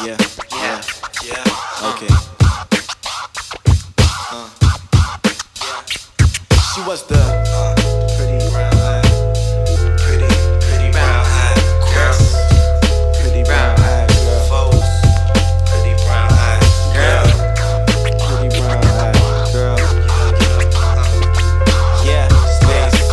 Yeah, yeah, yeah. Okay. She was the pretty brown eyed, pretty brown eyed girl. Pretty brown eyed girl. Foes. Pretty brown eyed girl. Pretty brown eyed girl. Yeah, space.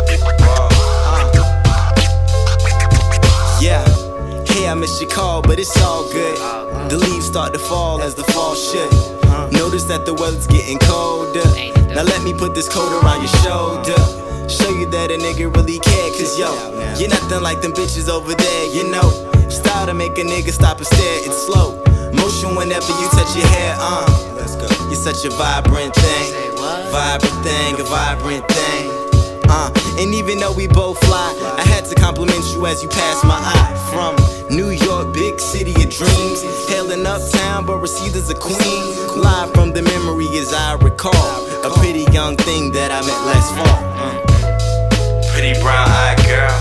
Yeah. Hey, I missed your call, but it's all good. The leaves start to fall as the fall should. Notice that the weather's getting colder. Now let me put this coat around your shoulder. Show you that a nigga really care. Cause yo, you're nothing like them bitches over there, you know. Style to make a nigga stop and stare, it's slow motion whenever you touch your hair, Let's go. You're such a vibrant thing. Vibrant thing, a vibrant thing. And even though we both fly, I had to compliment you as you passed my eye. From New York, big city of dreams, hailing uptown but received as a queen. Live from the memory as I recall, a pretty young thing that I met last fall. Pretty brown-eyed girl.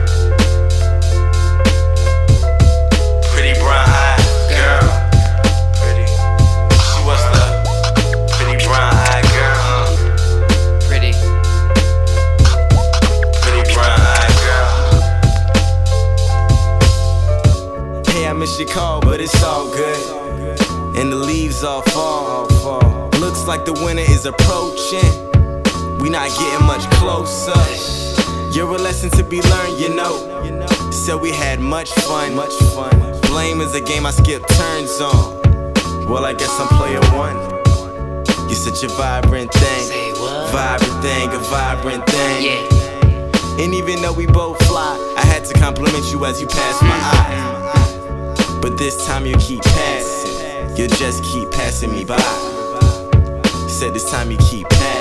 Pretty brown-eyed girl. Pretty. She was the pretty brown-eyed girl. Pretty. Pretty brown-eyed girl. Hey, I missed your call, but it's all good. And the leaves all fall. Looks like the winter is approaching. We not getting much closer. You're a lesson to be learned, you know. So we had much fun. Blame is a game I skip turns on. Well, I guess I'm player one. You're such a vibrant thing. Say what? Vibrant thing, a vibrant thing. Yeah. And even though we both fly, I had to compliment you as you passed my eye. But this time you keep passing. You just keep passing me by. Said this time you keep passing.